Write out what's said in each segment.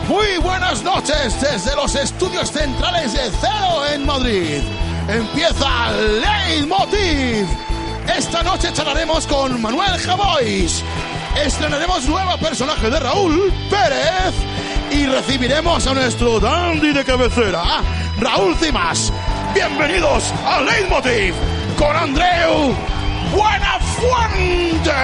Muy buenas noches desde los estudios centrales de Cero en Madrid. Empieza Leitmotiv. Esta noche charlaremos con Manuel Javois. Estrenaremos nuevo personaje de Raúl Pérez. Y recibiremos a nuestro dandy de cabecera, Raúl Cimas. Bienvenidos a Leitmotiv con Andreu Buenafuente.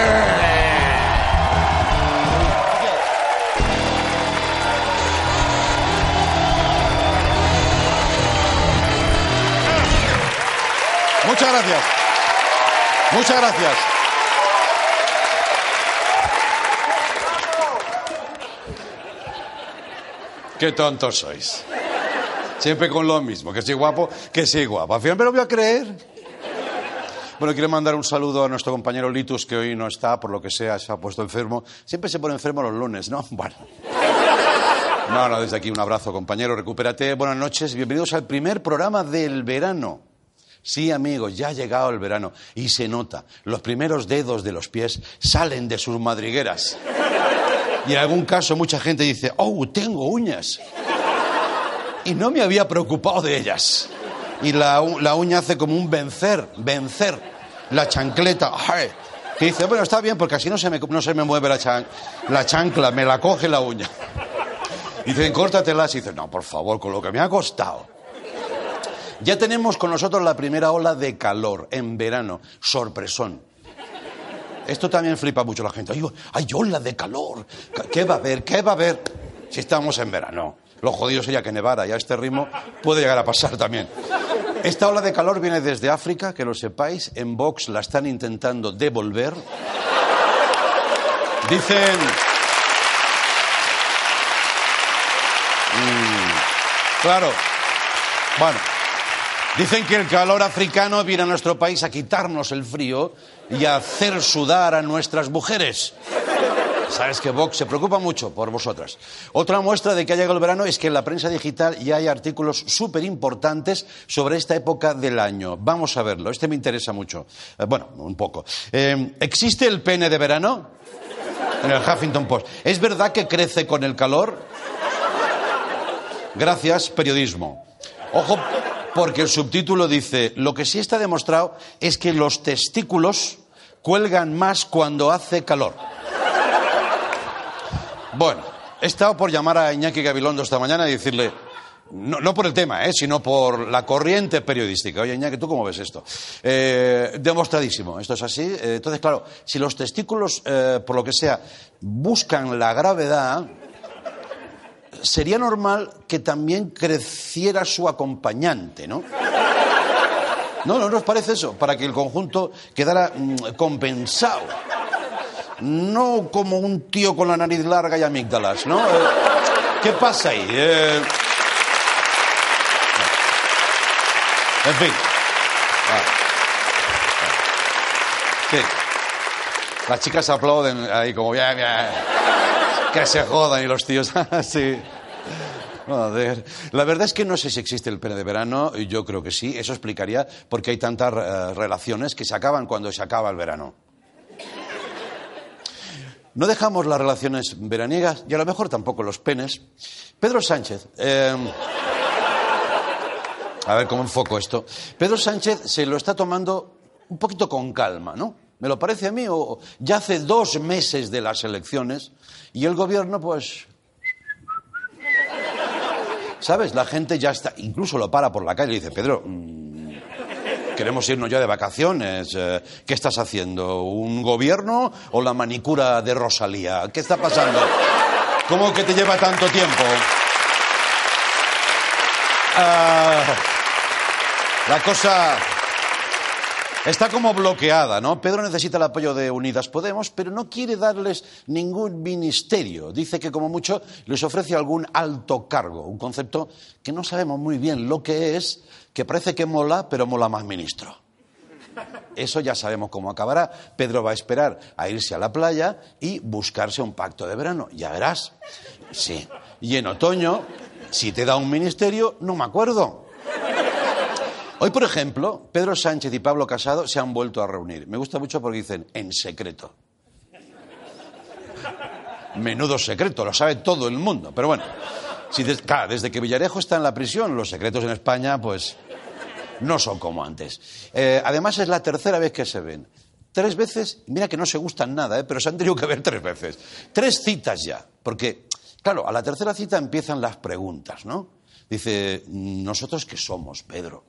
Muchas gracias. Muchas gracias. Qué tontos sois. Siempre con lo mismo, que soy guapo, que soy guapo. Al final me lo voy a creer. Bueno, quiero mandar un saludo a nuestro compañero Litus, que hoy no está, por lo que sea, se ha puesto enfermo. Siempre se pone enfermo los lunes, ¿no? Bueno. No, desde aquí un abrazo, compañero, recupérate. Buenas noches, bienvenidos al primer programa del verano. Sí, amigos, ya ha llegado el verano y se nota. Los primeros dedos de los pies salen de sus madrigueras. Y en algún caso mucha gente dice, oh, tengo uñas. Y no me había preocupado de ellas. Y la uña hace como un vencer. La chancleta. ¡Ay! Que dice, bueno, está bien porque así no se me mueve la chancla, me la coge la uña. Y dicen, córtatelas. Y dice, no, por favor, con lo que me ha costado. Ya tenemos con nosotros la primera ola de calor en verano. Sorpresón. Esto también flipa mucho a la gente. ¡Ay, ola de calor! ¿Qué va a haber? ¿Qué va a haber? Si estamos en verano. Lo jodido sería que nevara y a este ritmo puede llegar a pasar también. Esta ola de calor viene desde África, que lo sepáis. En Vox la están intentando devolver. Dicen... Claro. Bueno. Dicen que el calor africano viene a nuestro país a quitarnos el frío y a hacer sudar a nuestras mujeres. Sabes que Vox se preocupa mucho por vosotras. Otra muestra de que ha llegado el verano es que en la prensa digital ya hay artículos súper importantes sobre esta época del año. Vamos a verlo, este me interesa mucho. Bueno, un poco. ¿Existe el pene de verano? En el Huffington Post. ¿Es verdad que crece con el calor? Gracias, periodismo. Ojo, porque el subtítulo dice, lo que sí está demostrado es que los testículos cuelgan más cuando hace calor. Bueno, he estado por llamar a Iñaki Gabilondo esta mañana y decirle, no por el tema, sino por la corriente periodística. Oye, Iñaki, ¿tú cómo ves esto? Demostradísimo, esto es así. Entonces, claro, si los testículos, por lo que sea, buscan la gravedad, sería normal que también creciera su acompañante, ¿no? ¿No os parece eso? Para que el conjunto quedara compensado. No como un tío con la nariz larga y amígdalas, ¿no? ¿Qué pasa ahí? En fin. Sí. Las chicas aplauden ahí como bien. Que se jodan y los tíos... sí. Joder. La verdad es que no sé si existe el pene de verano. Yo creo que sí. Eso explicaría por qué hay tantas relaciones que se acaban cuando se acaba el verano. No dejamos las relaciones veraniegas y a lo mejor tampoco los penes. Pedro Sánchez... A ver cómo enfoco esto. Pedro Sánchez se lo está tomando un poquito con calma, ¿no? ¿Me lo parece a mí? O ya hace 2 meses de las elecciones y el gobierno, pues... ¿Sabes? La gente ya está... Incluso lo para por la calle y dice, Pedro, queremos irnos ya de vacaciones. ¿Qué estás haciendo? ¿Un gobierno o la manicura de Rosalía? ¿Qué está pasando? ¿Cómo que te lleva tanto tiempo? La cosa... Está como bloqueada, ¿no? Pedro necesita el apoyo de Unidas Podemos, pero no quiere darles ningún ministerio. Dice que como mucho les ofrece algún alto cargo, un concepto que no sabemos muy bien lo que es, que parece que mola, pero mola más ministro. Eso ya sabemos cómo acabará. Pedro va a esperar a irse a la playa y buscarse un pacto de verano. Ya verás. Sí. Y en otoño, si te da un ministerio, no me acuerdo. Hoy, por ejemplo, Pedro Sánchez y Pablo Casado se han vuelto a reunir. Me gusta mucho porque dicen, en secreto. Menudo secreto, lo sabe todo el mundo. Pero bueno, claro, desde que Villarejo está en la prisión, los secretos en España, pues, no son como antes. Además, es la tercera vez que se ven. 3 veces, mira que no se gustan nada, pero se han tenido que ver 3 veces. 3 citas ya, porque, claro, a la tercera cita empiezan las preguntas, ¿no? Dice, ¿nosotros qué somos, Pedro?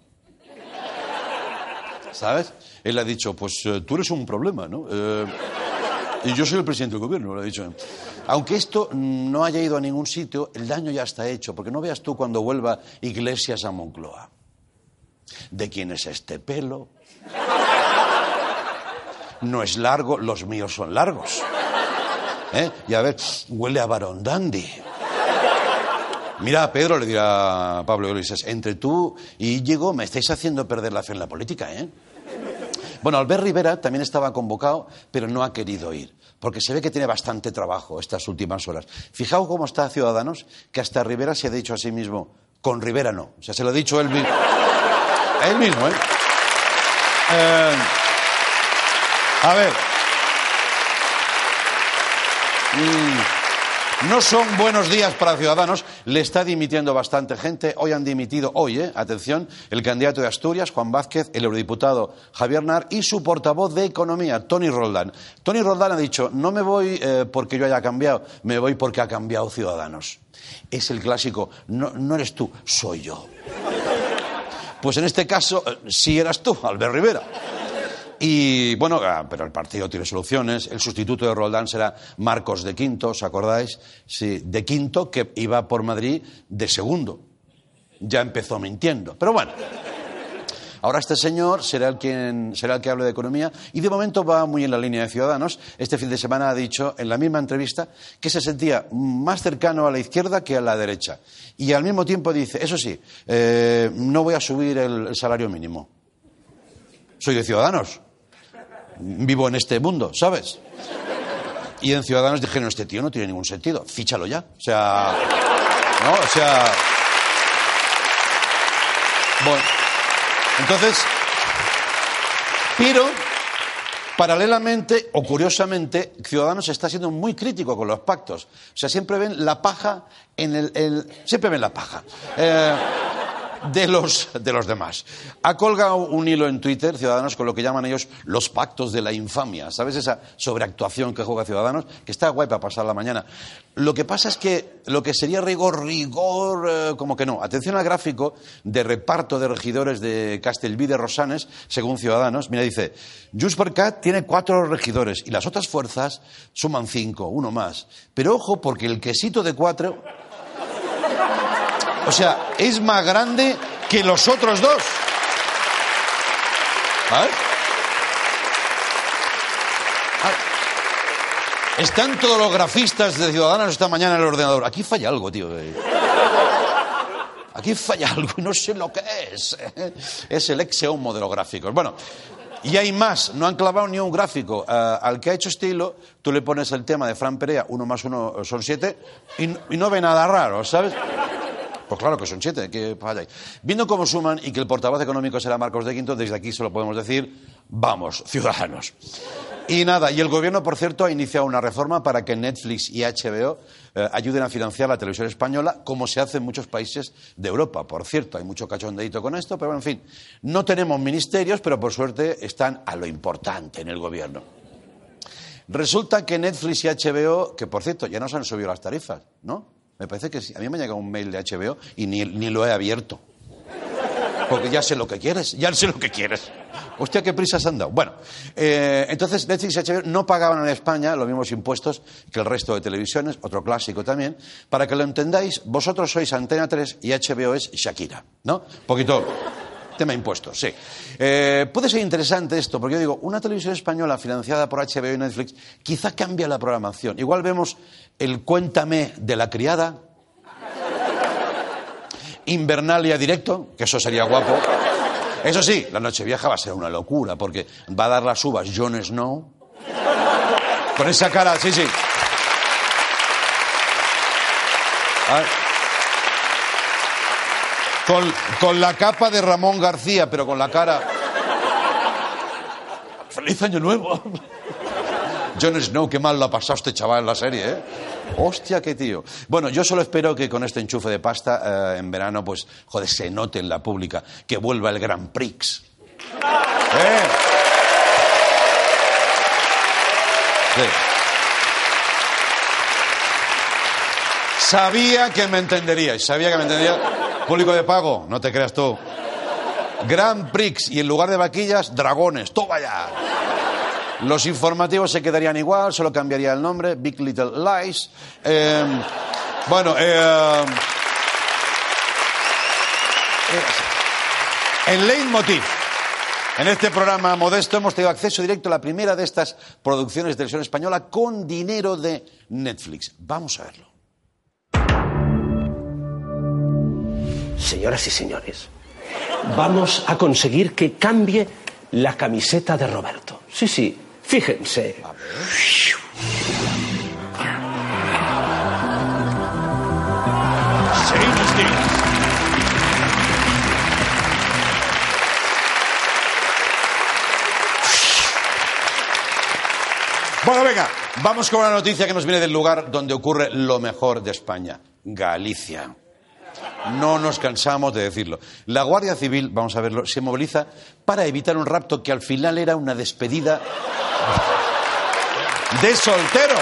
¿Sabes? Él ha dicho, pues tú eres un problema, ¿no? Y yo soy el presidente del gobierno, lo ha dicho. Aunque esto no haya ido a ningún sitio, el daño ya está hecho, porque no veas tú cuando vuelva Iglesias a Moncloa. ¿De quién es este pelo? No es largo, los míos son largos. Y a ver, huele a Barón Dandy. Mira, Pedro, le dirá Pablo Iglesias, entre tú y Íñigo me estáis haciendo perder la fe en la política, ¿eh? Bueno, Albert Rivera también estaba convocado, pero no ha querido ir, porque se ve que tiene bastante trabajo estas últimas horas. Fijaos cómo está Ciudadanos, que hasta Rivera se ha dicho a sí mismo, con Rivera no. O sea, se lo ha dicho él mismo. Él mismo, ¿eh? A ver. No son buenos días para Ciudadanos. Le está dimitiendo bastante gente. Hoy han dimitido, atención, el candidato de Asturias, Juan Vázquez, el eurodiputado Javier Nar y su portavoz de Economía, Toni Roldán. Toni Roldán ha dicho, no me voy porque yo haya cambiado, me voy porque ha cambiado Ciudadanos. Es el clásico, no eres tú, soy yo. Pues en este caso, sí eras tú, Albert Rivera. Y bueno, pero el partido tiene soluciones. El sustituto de Roldán será Marcos de Quinto, ¿os acordáis? Sí, de Quinto, que iba por Madrid de segundo. Ya empezó mintiendo. Pero bueno, ahora este señor será el que hable de economía y de momento va muy en la línea de Ciudadanos. Este fin de semana ha dicho en la misma entrevista que se sentía más cercano a la izquierda que a la derecha. Y al mismo tiempo dice, eso sí, no voy a subir el salario mínimo. Soy de Ciudadanos. Vivo en este mundo, ¿sabes? Y en Ciudadanos dijeron, este tío no tiene ningún sentido, fíchalo ya. O sea, ¿no? O sea... Bueno, entonces... Pero, paralelamente o curiosamente, Ciudadanos está siendo muy crítico con los pactos. O sea, siempre ven la paja en siempre ven la paja. De los demás. Ha colgado un hilo en Twitter, Ciudadanos, con lo que llaman ellos los pactos de la infamia. ¿Sabes esa sobreactuación que juega Ciudadanos? Que está guay para pasar la mañana. Lo que pasa es que lo que sería rigor, como que no. Atención al gráfico de reparto de regidores de Castellví de Rosanes, según Ciudadanos. Mira, dice, Junts per Cat tiene 4 regidores y las otras fuerzas suman 5, uno más. Pero ojo, porque el quesito de 4... O sea, es más grande que los otros 2. ¿Vale? Están todos los grafistas de Ciudadanos esta mañana en el ordenador. Aquí falla algo, tío. Aquí falla algo y no sé lo que es. Es el ex-homo de los gráficos. Bueno, y hay más. No han clavado ni un gráfico. Al que ha hecho este hilo, tú le pones el tema de Fran Perea, 1 más 1 son 7, y no ve nada raro, ¿sabes? Pues claro que son 7, que falláis. Viendo cómo suman y que el portavoz económico será Marcos de Quinto, desde aquí solo podemos decir, vamos, Ciudadanos. Y nada, y el gobierno, por cierto, ha iniciado una reforma para que Netflix y HBO ayuden a financiar la televisión española, como se hace en muchos países de Europa. Por cierto, hay mucho cachondeíto con esto, pero en fin, no tenemos ministerios, pero por suerte están a lo importante en el gobierno. Resulta que Netflix y HBO, que por cierto, ya nos han subido las tarifas, ¿no? Me parece que sí. A mí me ha llegado un mail de HBO y ni lo he abierto. Porque ya sé lo que quieres, Hostia, qué prisas han dado. Bueno, entonces Netflix y HBO no pagaban en España los mismos impuestos que el resto de televisiones, otro clásico también. Para que lo entendáis, vosotros sois Antena 3 y HBO es Shakira, ¿no? Poquito... Tema impuestos, sí. Puede ser interesante esto, porque yo digo, una televisión española financiada por HBO y Netflix quizá cambia la programación. Igual vemos el Cuéntame de la criada, Invernalia directo, que eso sería guapo. Eso sí, la Nochevieja va a ser una locura, porque va a dar las uvas Jon Snow. Con esa cara, sí. A ver. Con la capa de Ramón García, pero con la cara... ¡Feliz Año Nuevo! Jon Snow, qué mal lo ha pasado este chaval en la serie, ¿eh? Hostia, qué tío. Bueno, yo solo espero que con este enchufe de pasta en verano, pues, joder, se note en la pública que vuelva el Grand Prix. Sí. Sabía que me entenderíais, Público de pago, no te creas tú. Grand Prix y en lugar de vaquillas, dragones, ¡toma ya! Los informativos se quedarían igual, solo cambiaría el nombre, Big Little Lies. En Leitmotiv, en este programa modesto, hemos tenido acceso directo a la primera de estas producciones de televisión española con dinero de Netflix. Vamos a verlo. Señoras y señores, vamos a conseguir que cambie la camiseta de Roberto. Sí, fíjense. Bueno, venga, vamos con una noticia que nos viene del lugar donde ocurre lo mejor de España, Galicia. No nos cansamos de decirlo. La Guardia Civil, vamos a verlo, se moviliza para evitar un rapto que al final era una despedida de soltero.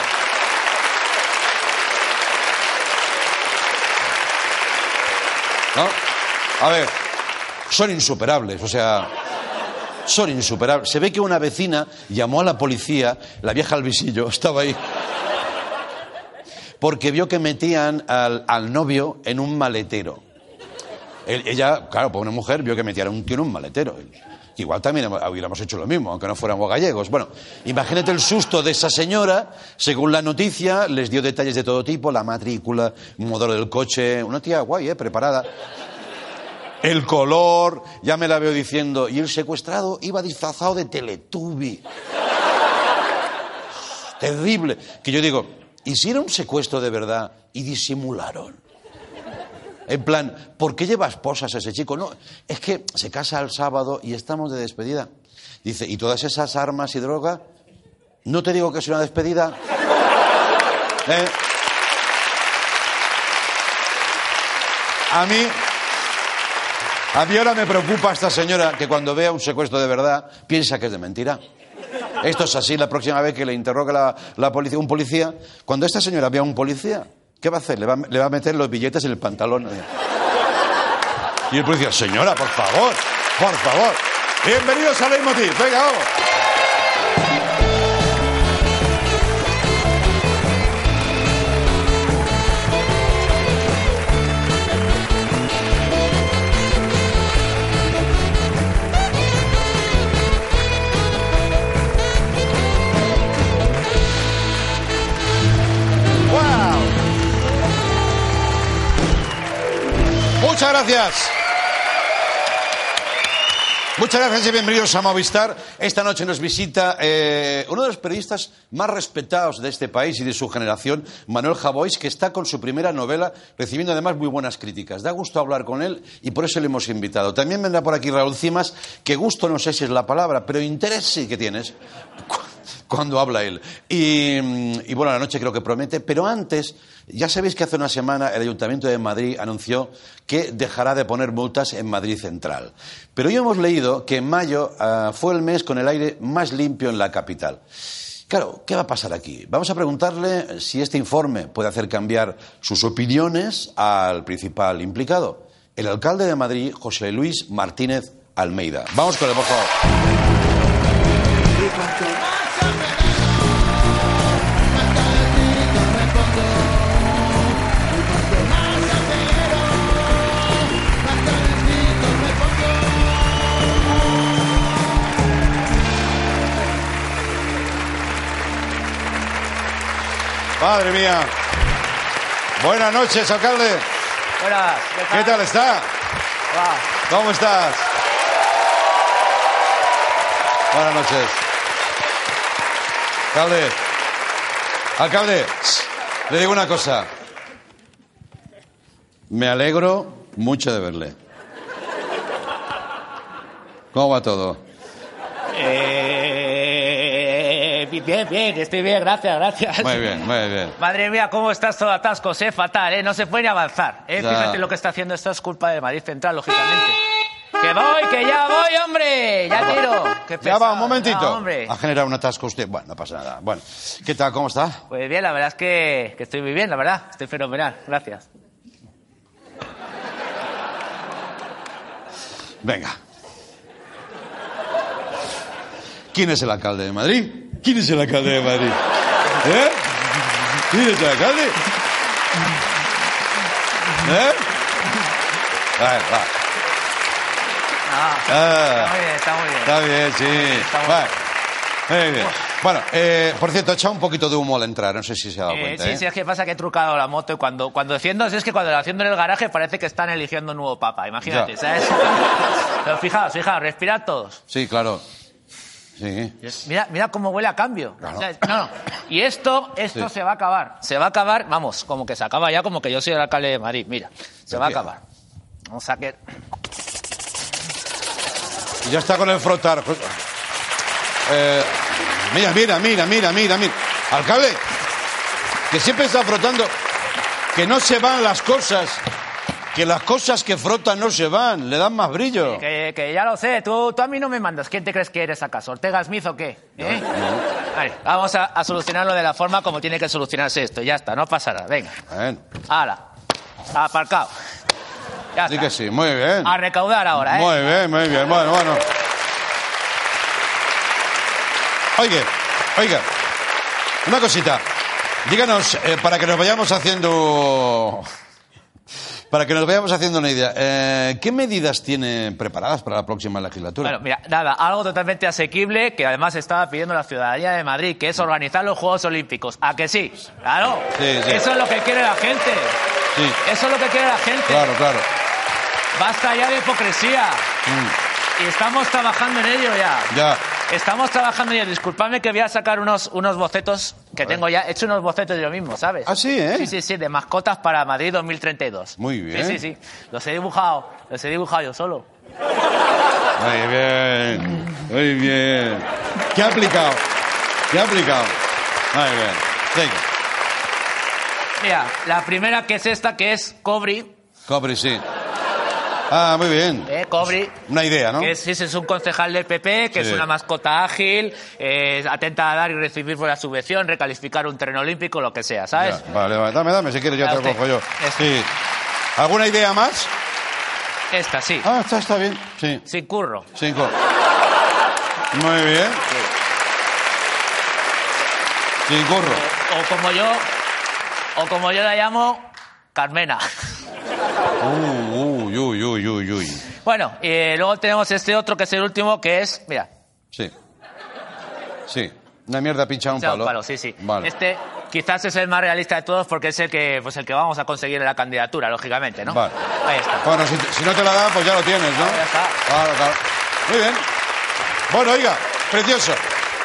¿No? A ver, son insuperables, son insuperables. Se ve que una vecina llamó a la policía, la vieja Alvisillo estaba ahí, porque vio que metían al novio en un maletero. Ella, claro, por una mujer, vio que metían a un tío en un maletero. Igual también hubiéramos hecho lo mismo, aunque no fuéramos gallegos. Bueno, imagínate el susto de esa señora. Según la noticia, les dio detalles de todo tipo, la matrícula, modelo del coche, una tía guay, preparada. El color, ya me la veo diciendo. Y el secuestrado iba disfrazado de Teletubby. Terrible. Que yo digo, ¿y si era un secuestro de verdad y disimularon? En plan, ¿por qué lleva esposas a ese chico? No, es que se casa el sábado y estamos de despedida. Dice, ¿y todas esas armas y droga? ¿No te digo que es una despedida? A mí ahora me preocupa esta señora que cuando vea un secuestro de verdad piensa que es de mentira. Esto es así la próxima vez que le interrogue la policía, un policía. Cuando esta señora vea a un policía, ¿qué va a hacer? Le va a meter los billetes en el pantalón. Y el policía, señora, por favor. Bienvenidos a Leitmotiv. Venga, vamos. Muchas gracias. Muchas gracias y bienvenidos a Movistar. Esta noche nos visita uno de los periodistas más respetados de este país y de su generación, Manuel Javois, que está con su primera novela, recibiendo además muy buenas críticas. Da gusto hablar con él y por eso le hemos invitado. También vendrá por aquí Raúl Cimas, que gusto no sé si es la palabra, pero interés sí que tienes cuando habla él. Y bueno, la noche creo que promete, pero antes, ya sabéis que hace una semana el Ayuntamiento de Madrid anunció que dejará de poner multas en Madrid Central. Pero hoy hemos leído que en mayo fue el mes con el aire más limpio en la capital. Claro, ¿qué va a pasar aquí? Vamos a preguntarle si este informe puede hacer cambiar sus opiniones al principal implicado, el alcalde de Madrid, José Luis Martínez Almeida. Vamos con él, por favor. Madre mía. Buenas noches, alcalde. Buenas. ¿Qué tal está? Hola. ¿Cómo estás? Buenas noches. Alcalde, le digo una cosa. Me alegro mucho de verle. ¿Cómo va todo? Bien, estoy bien, gracias. Muy bien. Madre mía, cómo estás todo atascos, fatal, no se puede ni avanzar. Fíjate lo que está haciendo, esto es culpa de Madrid Central, lógicamente. Que ya voy, hombre, ya tiro. Qué pesado. Ya va, un momentito. No, hombre. Ha generado un atasco usted. Bueno, no pasa nada. Bueno, ¿qué tal? ¿Cómo está? Pues bien, la verdad es que estoy muy bien, la verdad. Estoy fenomenal, gracias. Venga. ¿Quién es el alcalde de Madrid? ¿Quién es el alcalde de Madrid? ¿Quién es el alcalde? Va. Está muy bien. Está bien, sí. Vale. Muy bien. Bueno, por cierto, he echado un poquito de humo al entrar, no sé si se ha dado cuenta. Sí, es que pasa que he trucado la moto y cuando enciendo, es que cuando la enciendo en el garaje parece que están eligiendo un nuevo papa, imagínate, Ya. ¿sabes? Pero fijaos, respirad todos. Sí, claro. Sí. Mira cómo huele a cambio. Claro. ¿Sabes? No. Y esto Sí. se va a acabar. Se va a acabar, vamos, como que se acaba ya, como que yo soy el alcalde de Madrid. Mira, se va a acabar. Vamos a que... Y ya está con el frotar. Mira. Alcalde, que siempre está frotando, que no se van las cosas, que las cosas que frotan no se van, le dan más brillo. Que ya lo sé, tú a mí no me mandas. ¿Quién te crees que eres acaso? ¿Ortega Smith o qué? Vale, vamos a solucionarlo de la forma como tiene que solucionarse esto. Ya está, no pasa nada. Venga. Bueno. Hala. Aparcado. Ya Sí está. que sí, muy bien. A recaudar ahora, Muy bien. Bueno. Oiga, una cosita. Díganos, para que nos vayamos haciendo una idea, ¿qué medidas tiene preparadas para la próxima legislatura? Bueno, mira, nada, algo totalmente asequible que además estaba pidiendo la ciudadanía de Madrid, que es organizar los Juegos Olímpicos. ¿A que sí? Claro. Sí. Eso es lo que quiere la gente. Sí. Eso es lo que quiere la gente. Claro. Basta ya de hipocresía. Y estamos trabajando en ello ya. Ya. Estamos trabajando en ello. Disculpadme que voy a sacar unos bocetos que tengo ya. He hecho unos bocetos yo mismo, ¿sabes? Ah, sí, ¿eh? Sí, de mascotas para Madrid 2032. Muy bien. Sí. Los he dibujado yo solo. Muy bien. ¿Qué ha aplicado? Muy bien. Venga. Mira, la primera que es esta, que es Cobri. Cobri, sí. Ah, muy bien. Cobri. Una idea, ¿no? Que es un concejal del PP, que Sí. es una mascota ágil, atenta a dar y recibir por la subvención, recalificar un terreno olímpico, lo que sea, ¿sabes? Ya, vale. Dame, si quieres yo te lo Usted. cojo yo. Este. Sí. ¿Alguna idea más? Esta, sí. Ah, está bien. Sí. Sin curro. 5. Muy bien. Sin curro. O como yo la llamo, Carmena. Uy. Bueno, luego tenemos este otro que es el último, que es, mira. Sí. Una mierda pinchada un palo. Sí. Vale. Este quizás es el más realista de todos porque es el que vamos a conseguir en la candidatura, lógicamente, ¿no? Vale. Ahí está. Bueno, si no te la dan, pues ya lo tienes, ¿no? Ya está. Claro. Muy bien. Bueno, oiga, precioso.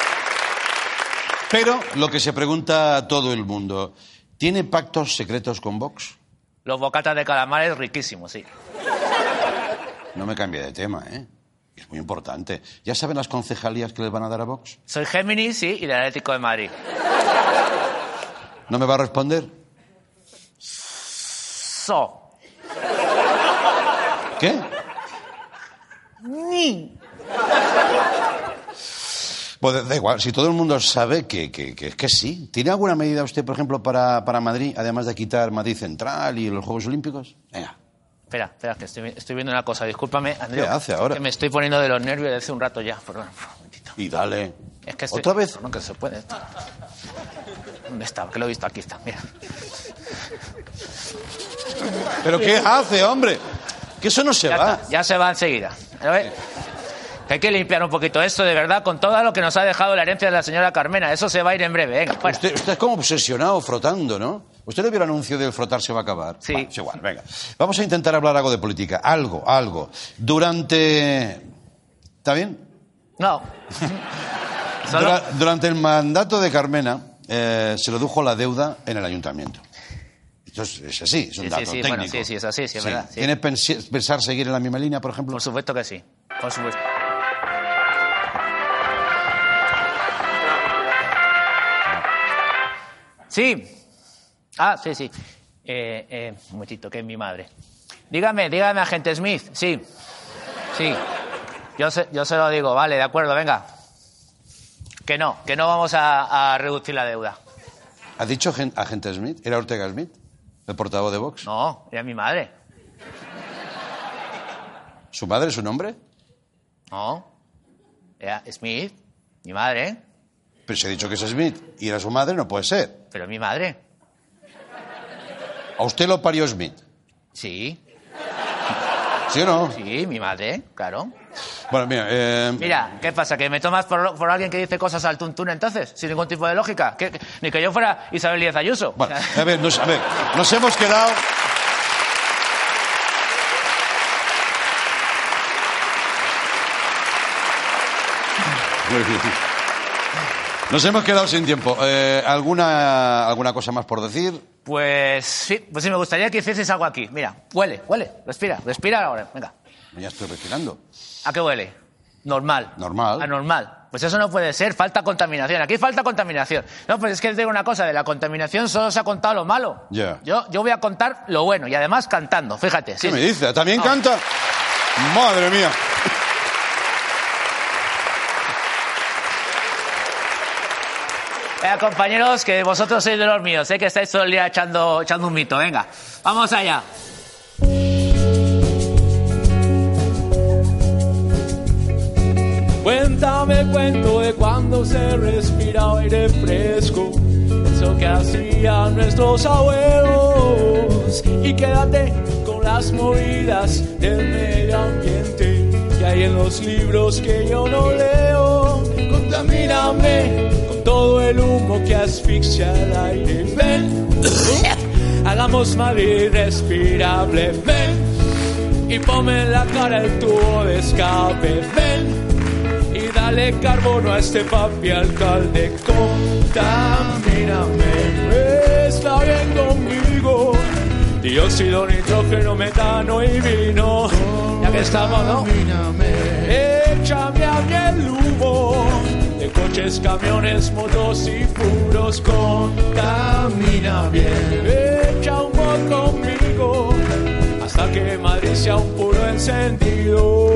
Pero lo que se pregunta todo el mundo, ¿tiene pactos secretos con Vox? Los bocatas de calamares riquísimos, sí. No me cambie de tema, ¿eh? Es muy importante. ¿Ya saben las concejalías que les van a dar a Vox? Soy Géminis, sí, y del Atlético de Madrid. ¿No me va a responder? ¿Qué? Ni. Pues da igual, si todo el mundo sabe que sí. ¿Tiene alguna medida usted, por ejemplo, para Madrid, además de quitar Madrid Central y los Juegos Olímpicos? Venga. Espera, que estoy viendo una cosa. Discúlpame, Andreu. ¿Qué hace ahora? Que me estoy poniendo de los nervios desde hace un rato ya. Perdón, un momentito. Y dale. Es que ¿Otra vez? No, que se puede. ¿Dónde está? Que lo he visto. Aquí está, mira. ¿Pero qué hace, hombre? Que eso no se va. Ya se va enseguida. A ver. Que hay que limpiar un poquito esto, de verdad, con todo lo que nos ha dejado la herencia de la señora Carmena. Eso se va a ir en breve. Venga, fuera. Usted es como obsesionado frotando, ¿no? ¿Usted no vio el anuncio del frotar se va a acabar? Sí. Bueno, es igual, venga. Vamos a intentar hablar algo de política. Algo. Durante... ¿Está bien? No. Solo... Durante el mandato de Carmena se redujo la deuda en el ayuntamiento. Esto es así, es un dato técnico. Bueno, sí, es así, sí, es verdad. Sí. ¿Tiene pensar seguir en la misma línea, por ejemplo? Por supuesto que sí. Por supuesto. Sí. Ah, sí. Un momentito, que es mi madre. Dígame, agente Smith. Sí. Yo se lo digo, vale, de acuerdo, venga. Que no vamos a reducir la deuda. ¿Ha dicho agente Smith? ¿Era Ortega Smith? ¿El portavoz de Vox? No, era mi madre. ¿Su madre, su nombre? No, era Smith, mi madre. Pero se ha dicho que es Smith y era su madre, no puede ser. Pero mi madre. ¿A usted lo parió Smith? Sí. ¿Sí o no? Sí, mi madre, claro. Bueno, mira... Mira, ¿qué pasa? ¿Que me tomas por alguien que dice cosas al tuntún entonces? Sin ningún tipo de lógica. Ni que yo fuera Isabel Díaz Ayuso. Bueno, a ver, nos hemos quedado... Nos hemos quedado sin tiempo. ¿Alguna cosa más por decir? Pues sí, me gustaría que hicieses algo aquí. Mira, huele, respira ahora, venga. Ya estoy respirando. ¿A qué huele? Normal. Anormal. Pues eso no puede ser, falta contaminación. Aquí falta contaminación. No, pues es que te digo una cosa, de la contaminación solo se ha contado lo malo. Ya. Yo voy a contar lo bueno, y además cantando, fíjate. ¿Qué me dice? ¿También canta? Madre mía. Compañeros, que vosotros sois de los míos, que estáis todo el día echando un mito. Venga, vamos allá. Cuéntame el cuento de cuando se respira aire fresco, eso que hacían nuestros abuelos. Y quédate con las movidas del medio ambiente que hay en los libros que yo no leo. Contamíname con todo el humo que asfixia el aire. Ven, hagamos Madrid respirable. Ven y ponme en la cara el tubo de escape. Ven y dale carbono a este papi alcalde. Contamíname, está bien conmigo. Dióxido, nitrógeno, metano y vino. Ya que estamos, ¿no? Échame a mí el humo de coches, camiones, motos y puros. Contamina bien. Echa humo conmigo hasta que Madrid sea un puro encendido.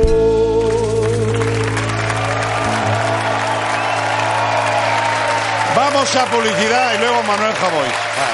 Vamos a publicidad y luego Manuel Javois.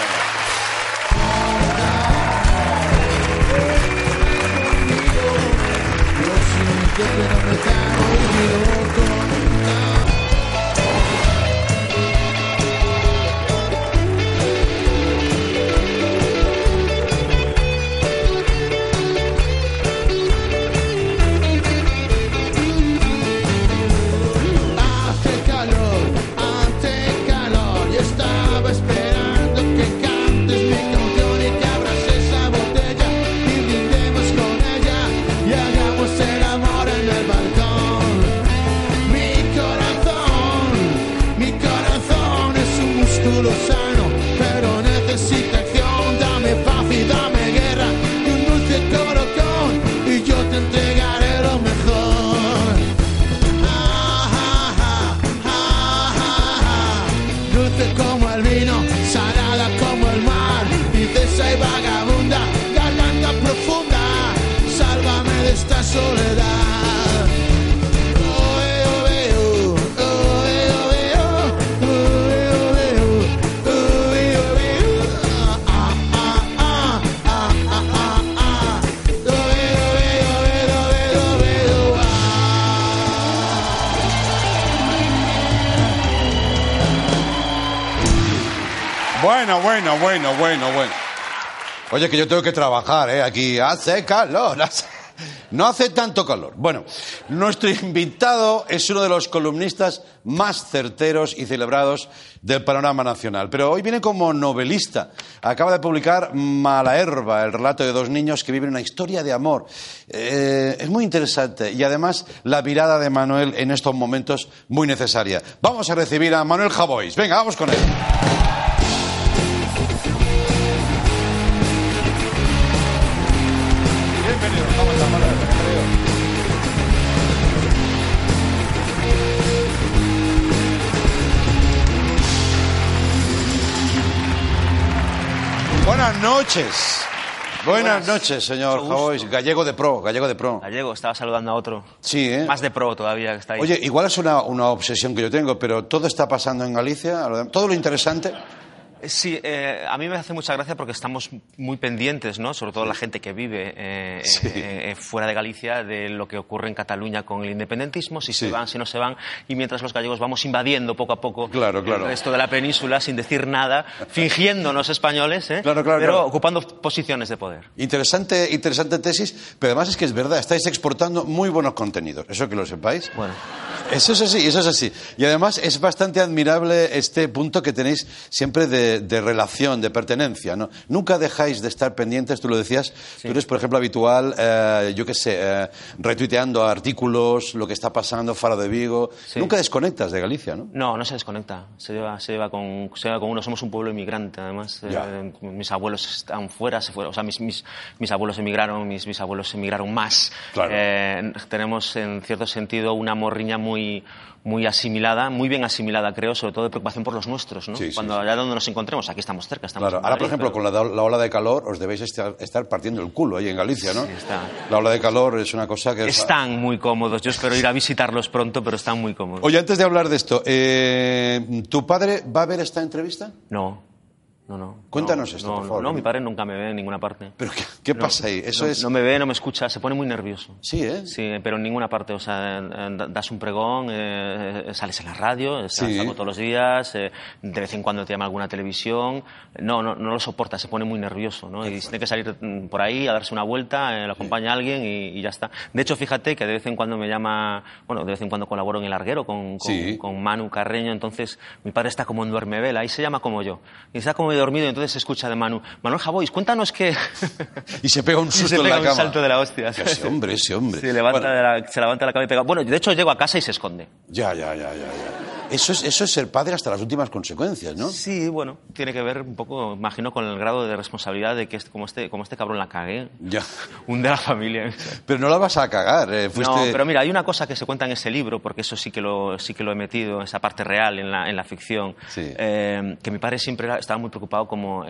Bueno. Oye, que yo tengo que trabajar, aquí hace calor. No hace tanto calor. Bueno, nuestro invitado es uno de los columnistas más certeros y celebrados del panorama nacional. Pero hoy viene como novelista. Acaba de publicar Malaherba, el relato de dos niños que viven una historia de amor. Es muy interesante y además la mirada de Manuel en estos momentos muy necesaria. Vamos a recibir a Manuel Javois. Venga, vamos con él. noches. Buenas noches, señor Javois. Gallego de pro. Gallego, estaba saludando a otro. Sí, ¿eh? Más de pro todavía que está ahí. Oye, igual es una obsesión que yo tengo, pero todo está pasando en Galicia, todo lo interesante. Sí, a mí me hace mucha gracia porque estamos muy pendientes, ¿no? Sobre todo la gente que vive fuera de Galicia, de lo que ocurre en Cataluña con el independentismo, si se van, si no se van, y mientras los gallegos vamos invadiendo poco a poco el resto de la península sin decir nada, fingiéndonos españoles, pero ocupando posiciones de poder. Interesante tesis, pero además es que es verdad, estáis exportando muy buenos contenidos, eso que lo sepáis. Bueno. Eso es así. Y además es bastante admirable este punto que tenéis siempre de relación, de pertenencia, ¿no? Nunca dejáis de estar pendientes, tú lo decías, tú eres, por ejemplo, habitual, retuiteando artículos, lo que está pasando, Faro de Vigo. Nunca desconectas de Galicia, ¿no? No se desconecta. Se lleva con uno. Somos un pueblo inmigrante, además. Mis abuelos están fuera, se fueron. O sea, mis abuelos emigraron, mis bisabuelos emigraron más. Claro. Tenemos, en cierto sentido, una morriña muy asimilada, muy bien asimilada, creo, sobre todo de preocupación por los nuestros, ¿no? Cuando allá donde nos encontremos, aquí estamos cerca, estamos Claro, ahora, por ejemplo, con la ola de calor, os debéis estar partiendo el culo ahí en Galicia, ¿no? Sí, está. La ola de calor es una cosa que... Están muy cómodos, yo espero ir a visitarlos pronto, pero están muy cómodos. Oye, antes de hablar de esto, ¿tu padre va a ver esta entrevista? No. Cuéntanos esto, por favor. No, mi padre nunca me ve en ninguna parte. ¿Pero qué pasa ahí? No me ve, no me escucha, se pone muy nervioso. Sí, ¿eh? Sí, pero en ninguna parte. O sea, das un pregón, sales en la radio, salgo todos los días, de vez en cuando te llama alguna televisión. No lo soporta, se pone muy nervioso, ¿no? Y tiene que salir por ahí a darse una vuelta, lo acompaña alguien y ya está. De hecho, fíjate que de vez en cuando me llama, de vez en cuando colaboro en El Larguero con Manu Carreño, entonces mi padre está como en duermevela, y se llama como yo. Y está como dormido, y entonces se escucha de Manuel Javois, cuéntanos qué... Y se pega un susto en la cama. Y se pega un salto de la hostia. Ese hombre. Se levanta de la cama y pega... Bueno, de hecho llego a casa y se esconde. Ya. Eso es ser padre hasta las últimas consecuencias, ¿no? Sí, bueno, tiene que ver un poco, imagino, con el grado de responsabilidad de que como este cabrón la cagué. Ya. Hunde a la familia. Pero no la vas a cagar. No, pero mira, hay una cosa que se cuenta en ese libro, porque eso sí que lo he metido, esa parte real en la ficción, que mi padre siempre estaba muy preocupado como...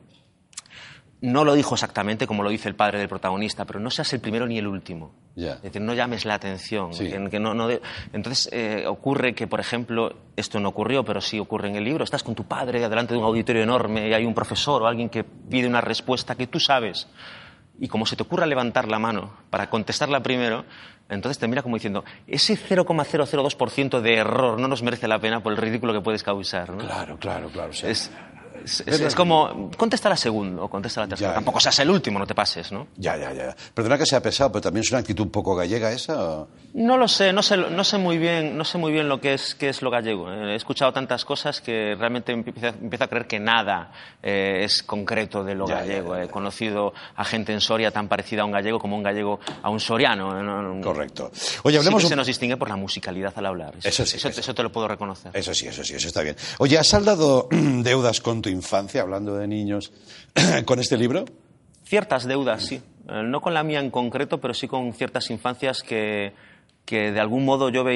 no lo dijo exactamente como lo dice el padre del protagonista, pero no seas el primero ni el último. Es decir, no llames la atención. Entonces ocurre que, por ejemplo, esto no ocurrió, pero sí ocurre en el libro. Estás con tu padre delante de un auditorio enorme y hay un profesor o alguien que pide una respuesta que tú sabes. Y como se te ocurra levantar la mano para contestarla primero, entonces te mira como diciendo, ese 0,002% de error no nos merece la pena por el ridículo que puedes causar, ¿no? Claro. Sí. Es como, contesta la segunda o contesta la tercera. Tampoco seas el último, no te pases, ¿no? Ya. Perdona que sea pesado, pero también es una actitud un poco gallega esa. ¿O? No lo sé, no sé muy bien lo que es lo gallego. He escuchado tantas cosas que realmente empiezo a creer que nada es concreto de lo gallego. He conocido a gente en Soria tan parecida a un gallego como un gallego a un soriano. Correcto. Oye, hablemos... Sí que se nos distingue por la musicalidad al hablar. Eso te lo puedo reconocer. Eso está bien. Oye, ¿has saldado deudas con tu infancia, hablando de niños, con este libro? Ciertas deudas, sí. No con la mía en concreto, pero sí con ciertas infancias que de algún modo yo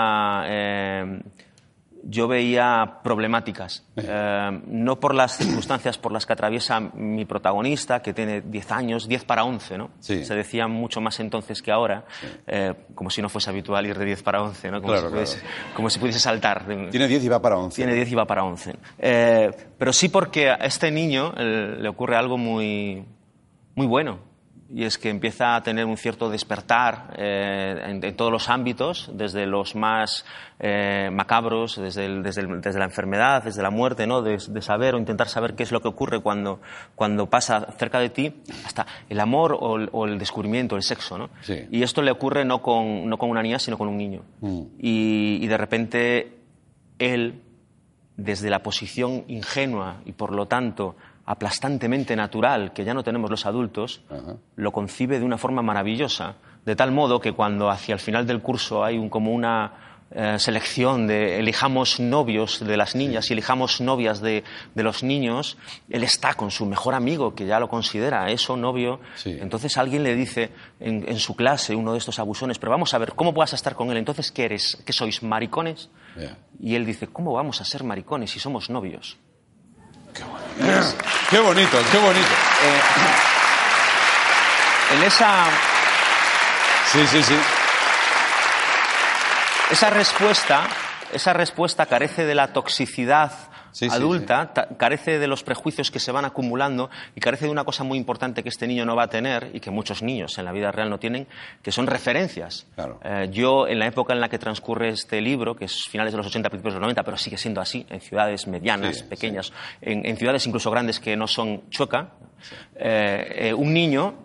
veía problemáticas. No por las circunstancias por las que atraviesa mi protagonista, que tiene 10 años, 10 para 11, ¿no? Sí. Se decía mucho más entonces que ahora, como si no fuese habitual ir de 10 para 11, ¿no? Como si pudiese saltar. Tiene 10 y va para 11. Tiene 10 y va para 11. Pero sí porque a este niño le ocurre algo muy, muy bueno. Y es que empieza a tener un cierto despertar en todos los ámbitos, desde los más macabros, desde la enfermedad, desde la muerte, ¿no? de saber o intentar saber qué es lo que ocurre cuando pasa cerca de ti, hasta el amor o el descubrimiento, el sexo, ¿no? Sí. Y esto le ocurre no con una niña, sino con un niño. Y de repente él, desde la posición ingenua y por lo tanto aplastantemente natural que ya no tenemos los adultos, lo concibe de una forma maravillosa, de tal modo que cuando hacia el final del curso hay como una selección de elijamos novios de las niñas y elijamos novias de los niños, él está con su mejor amigo, que ya lo considera eso novio. Sí. Entonces alguien le dice en su clase, uno de estos abusones, pero vamos a ver, ¿cómo vas a estar con él? Entonces, ¿qué eres? ¿Qué sois, maricones? Y él dice, ¿cómo vamos a ser maricones si somos novios? Qué bueno. Qué bonito, qué bonito. En esa... Sí. Esa respuesta carece de la toxicidad adulta, carece de los prejuicios que se van acumulando y carece de una cosa muy importante que este niño no va a tener y que muchos niños en la vida real no tienen, que son referencias. Claro. Yo, en la época en la que transcurre este libro, que es finales de los 80, principios de los 90, pero sigue siendo así, en ciudades medianas, pequeñas, en ciudades incluso grandes que no son Chueca, un niño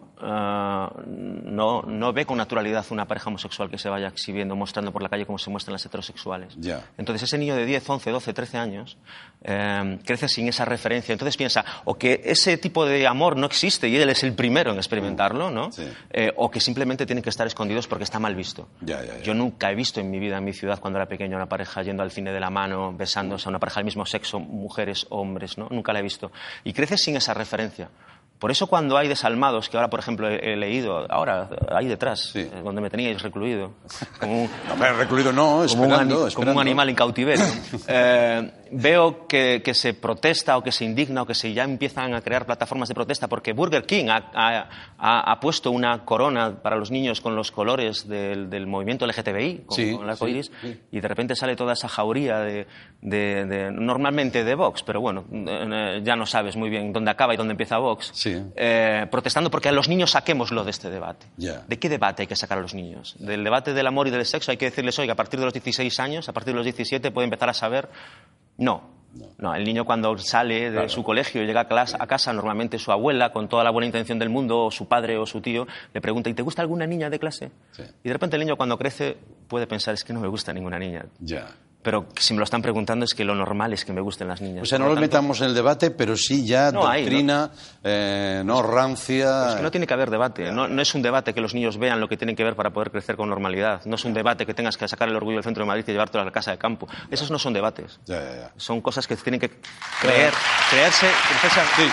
no ve con naturalidad una pareja homosexual que se vaya exhibiendo, mostrando por la calle como se muestran las heterosexuales. Yeah. Entonces ese niño de 10, 11, 12, 13 años crece sin esa referencia. Entonces piensa o que ese tipo de amor no existe y él es el primero en experimentarlo, ¿no? Sí. O que simplemente tienen que estar escondidos porque está mal visto. Yo nunca he visto en mi vida, en mi ciudad, cuando era pequeño, una pareja yendo al cine de la mano, besándose, una pareja del mismo sexo, mujeres, hombres, ¿no? Nunca la he visto. Y crece sin esa referencia. Por eso cuando hay desalmados, que ahora, por ejemplo, he leído, ahora, ahí detrás, donde me teníais recluido, como recluido no, esperando. Como un animal en cautiverio, veo que se protesta o que se indigna o que se ya empiezan a crear plataformas de protesta porque Burger King ha puesto una corona para los niños con los colores del movimiento LGTBI, con el arco iris, y de repente sale toda esa jauría normalmente de Vox, pero bueno, ya no sabes muy bien dónde acaba y dónde empieza Vox. Protestando porque a los niños saquémoslo de este debate. ¿De qué debate hay que sacar a los niños? Del debate del amor y del sexo hay que decirles, oiga, a partir de los 16 años, a partir de los 17 puede empezar a saber. No, el niño cuando sale de su colegio y llega a casa, normalmente su abuela, con toda la buena intención del mundo, o su padre o su tío, le pregunta, ¿y te gusta alguna niña de clase? Y de repente el niño cuando crece puede pensar, es que no me gusta ninguna niña. Pero si me lo están preguntando es que lo normal es que me gusten las niñas. O sea, no lo metamos en el debate, pero sí ya doctrina, rancia... Es que no tiene que haber debate. No es un debate que los niños vean lo que tienen que ver para poder crecer con normalidad. No es un debate que tengas que sacar el orgullo del centro de Madrid y llevártelo a la casa de campo. Esos no son debates. Son cosas que tienen que creerse... Sí.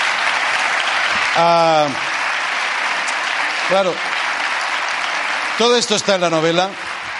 Claro. Todo esto está en la novela.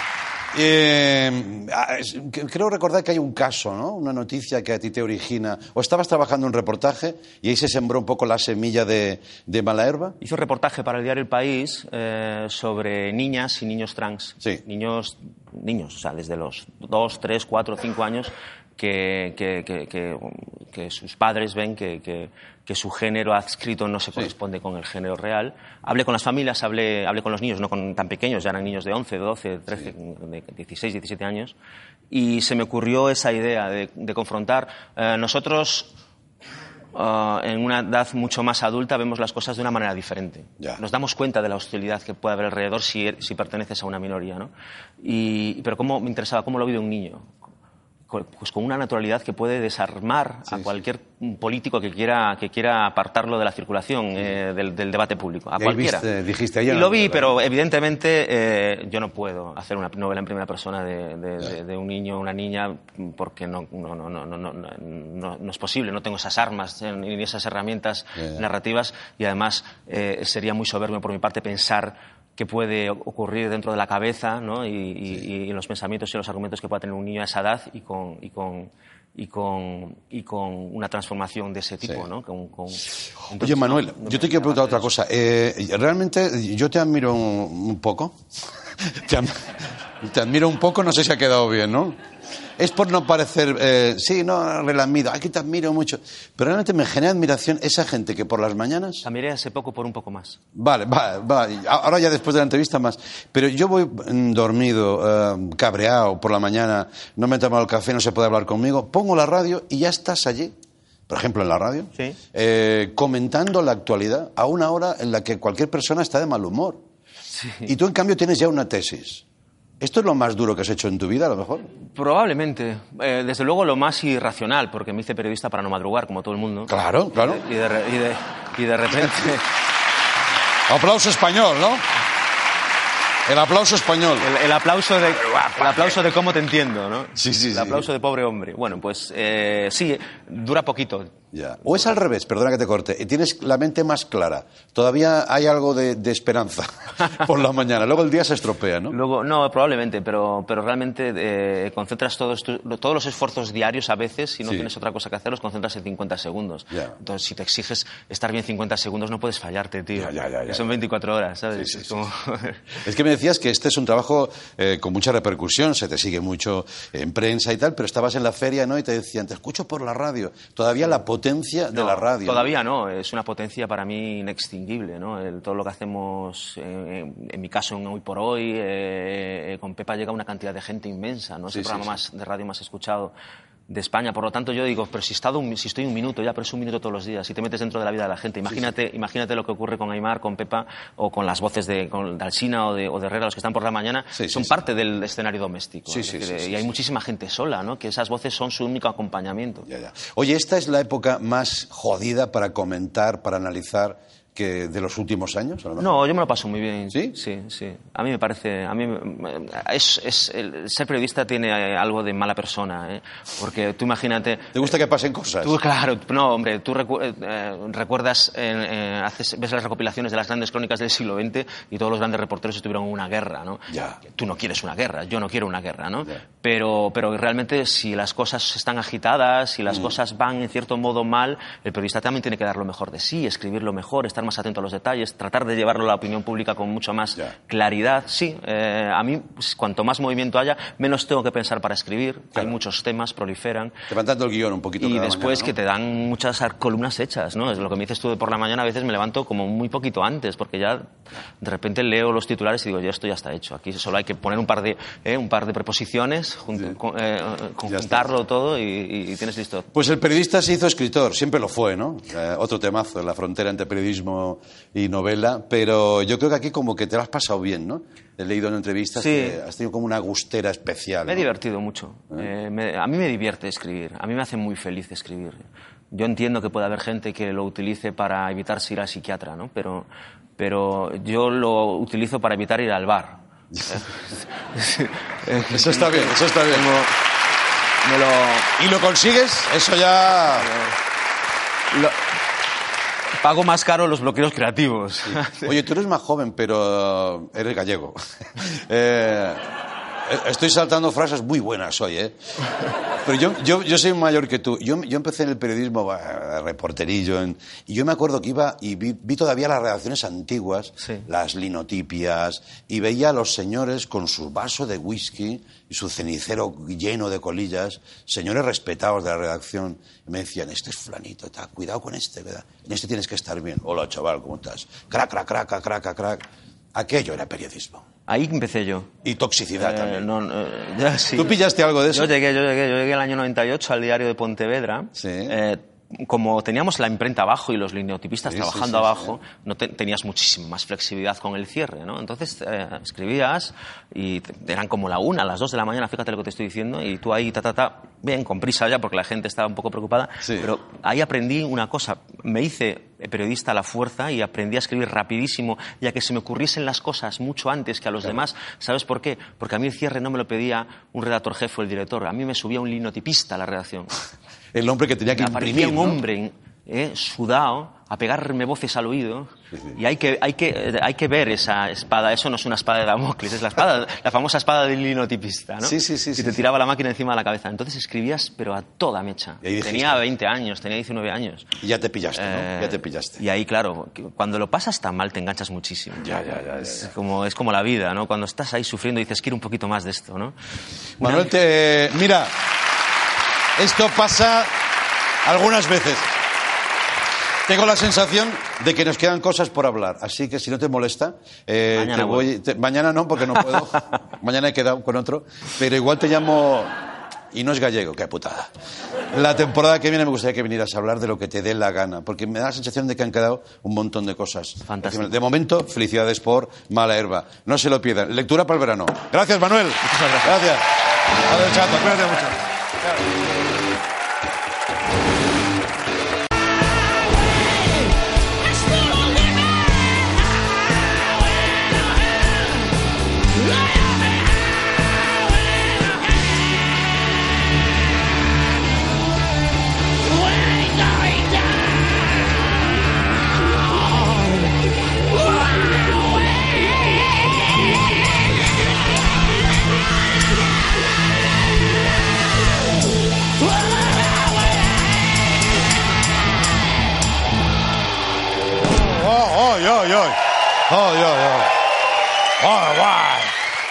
Creo recordar que hay un caso, ¿no? Una noticia que a ti te origina. O estabas trabajando un reportaje y ahí se sembró un poco la semilla de mala herba. Hice un reportaje para el diario El País sobre niñas y niños trans. Niños, o sea, desde los 2, 3, 4, 5 años que sus padres ven que su género adscrito no se corresponde con el género real. Hablé con las familias, hablé con los niños, no con tan pequeños, ya eran niños de 11, 12, 13, de 16, 17 años, y se me ocurrió esa idea de confrontar. Nosotros, en una edad mucho más adulta, vemos las cosas de una manera diferente. Nos damos cuenta de la hostilidad que puede haber alrededor si perteneces a una minoría, ¿no? Pero me interesaba cómo lo vive un niño. Pues con una naturalidad que puede desarmar a cualquier político que quiera apartarlo de la circulación del debate público, a cualquiera. Dijiste, y lo vi, pero evidentemente yo no puedo hacer una novela en primera persona de un niño o una niña porque no es posible, no tengo esas armas ni esas herramientas narrativas y además sería muy soberbio por mi parte pensar que puede ocurrir dentro de la cabeza, ¿no? y en los pensamientos y los argumentos que pueda tener un niño a esa edad y con una transformación de ese tipo, ¿no? Entonces, oye, Manuel, yo te quiero preguntar otra cosa. Realmente yo te admiro un poco. Te admiro un poco, no sé si ha quedado bien, ¿no? Es por no parecer, relamido, aquí te admiro mucho. Pero realmente me genera admiración esa gente que por las mañanas... Cambiaré hace poco por un poco más. Vale. Ahora ya después de la entrevista más. Pero yo voy dormido, cabreado por la mañana, no me he tomado el café, no se puede hablar conmigo, pongo la radio y ya estás allí. Por ejemplo, en la radio, comentando la actualidad a una hora en la que cualquier persona está de mal humor. Y tú, en cambio, tienes ya una tesis. ¿Esto es lo más duro que has hecho en tu vida, a lo mejor? Probablemente. Desde luego lo más irracional, porque me hice periodista para no madrugar, como todo el mundo. Claro. Y de repente... Aplauso español, ¿no? El aplauso español. El aplauso de cómo te entiendo, ¿no? Sí. El aplauso de pobre hombre. Bueno, pues sí, dura poquito. Ya. O es al revés, perdona que te corte, y tienes la mente más clara. Todavía hay algo de esperanza por la mañana. Luego el día se estropea, ¿no? Luego, no, probablemente, pero realmente concentras todos los esfuerzos diarios a veces, si no tienes otra cosa que hacer, los concentras en 50 segundos. Ya. Entonces, si te exiges estar bien 50 segundos, no puedes fallarte, tío. Ya. Son 24 horas, ¿sabes? Sí. Es como... Es que me decías que este es un trabajo con mucha repercusión, se te sigue mucho en prensa y tal, pero estabas en la feria, ¿no? Y te decían, te escucho por la radio. Todavía la potencia de la radio. Todavía no, es una potencia para mí inextinguible, ¿no? Todo lo que hacemos, en mi caso, en Hoy por Hoy, con Pepa llega una cantidad de gente inmensa, ¿no? Es el programa de radio más escuchado de España. Por lo tanto, yo digo, pero si estoy un minuto ya, pero es un minuto todos los días, si te metes dentro de la vida de la gente, imagínate lo que ocurre con Aimar, con Pepa, o con las voces de Alsina o de Herrera, los que están por la mañana, son parte del escenario doméstico. Y hay muchísima gente sola, ¿no? Que esas voces son su único acompañamiento. Ya. Oye, esta es la época más jodida para comentar, para analizar, que de los últimos años, a lo mejor. No, yo me lo paso muy bien. ¿Sí? Sí. A mí me parece... ser periodista tiene algo de mala persona, ¿eh? Porque tú imagínate... ¿Te gusta que pasen cosas? Claro, no, hombre, tú recuerdas, ves las recopilaciones de las grandes crónicas del siglo XX y todos los grandes reporteros estuvieron en una guerra, ¿no? Ya. Tú no quieres una guerra, yo no quiero una guerra, ¿no? Ya. Pero realmente si las cosas están agitadas, si las cosas van en cierto modo mal, el periodista también tiene que dar lo mejor de sí, escribir lo mejor, estar más atento a los detalles, tratar de llevarlo a la opinión pública con mucha más claridad. Sí, a mí, cuanto más movimiento haya, menos tengo que pensar para escribir. Claro. Hay muchos temas, proliferan. Te van dando el guión un poquito y cada después mañana, ¿no? Que te dan muchas columnas hechas, ¿no? Es lo que me dices tú de por la mañana, a veces me levanto como muy poquito antes, porque ya de repente leo los titulares y digo, esto ya está hecho. Aquí solo hay que poner un par de preposiciones, conjuntarlo todo y tienes listo. Pues el periodista se hizo escritor, siempre lo fue, ¿no? Otro temazo, la frontera entre periodismo y novela, pero yo creo que aquí como que te lo has pasado bien, ¿no? He leído en entrevistas que has tenido como una gustera especial, ¿no? Me he divertido mucho. A mí me divierte escribir, a mí me hace muy feliz escribir. Yo entiendo que puede haber gente que lo utilice para evitarse ir al psiquiatra, ¿no? Pero yo lo utilizo para evitar ir al bar. Eso está bien. ¿Y lo consigues? Eso ya... Pago más caro los bloqueos creativos. Sí. Oye, tú eres más joven, pero eres gallego. Estoy saltando frases muy buenas hoy, ¿eh? Pero yo soy mayor que tú. Yo empecé en el periodismo, reporterillo, y yo me acuerdo que iba y vi todavía las redacciones antiguas, las linotipias, y veía a los señores con su vaso de whisky y su cenicero lleno de colillas, señores respetados de la redacción, y me decían, este es fulanito, cuidado con este, ¿verdad? En este tienes que estar bien. Hola, chaval, ¿cómo estás? Crac. Aquello era periodismo. Ahí empecé yo. Y toxicidad también. Sí. ¿Tú pillaste algo de eso? Yo llegué el año 98 al diario de Pontevedra. Sí. Como teníamos la imprenta abajo y los lineotipistas trabajando abajo, no tenías muchísima más flexibilidad con el cierre, ¿no? Entonces escribías y eran como la 1, las 2 de la mañana, fíjate lo que te estoy diciendo, y tú ahí, bien, con prisa ya, porque la gente estaba un poco preocupada, pero ahí aprendí una cosa, me hice periodista a la fuerza y aprendí a escribir rapidísimo y a que se me ocurriesen las cosas mucho antes que a los demás. ¿Sabes por qué? Porque a mí el cierre no me lo pedía un redactor jefe o el director, a mí me subía un linotipista a la redacción. El hombre que tenía que imprimir, un hombre sudado a pegarme voces al oído y hay que ver esa espada. Eso no es una espada de Damocles, es la famosa espada del linotipista, ¿no? Sí. Y te tiraba la máquina encima de la cabeza. Entonces escribías, pero a toda mecha. Tenía 20 años, tenía 19 años. Y ya te pillaste, ¿no? Ya te pillaste. Y ahí, claro, cuando lo pasas tan mal te enganchas muchísimo. Ya. Es como la vida, ¿no? Cuando estás ahí sufriendo y dices, quiero un poquito más de esto, ¿no? Manuel, mira, esto pasa algunas veces. Tengo la sensación de que nos quedan cosas por hablar, así que si no te molesta, mañana no, porque no puedo. Mañana he quedado con otro, pero igual te llamo, y no es gallego, qué putada. La temporada que viene me gustaría que vinieras a hablar de lo que te dé la gana, porque me da la sensación de que han quedado un montón de cosas. Fantástico. De momento, felicidades por Mala Herba. No se lo pierdan. Lectura para el verano. Gracias, Manuel. Muchas gracias. Adiós, chato. Cuídate mucho. Night. ¡Ay, ay, ay! ¡Ay, ay, ay! ¡Ay, guay!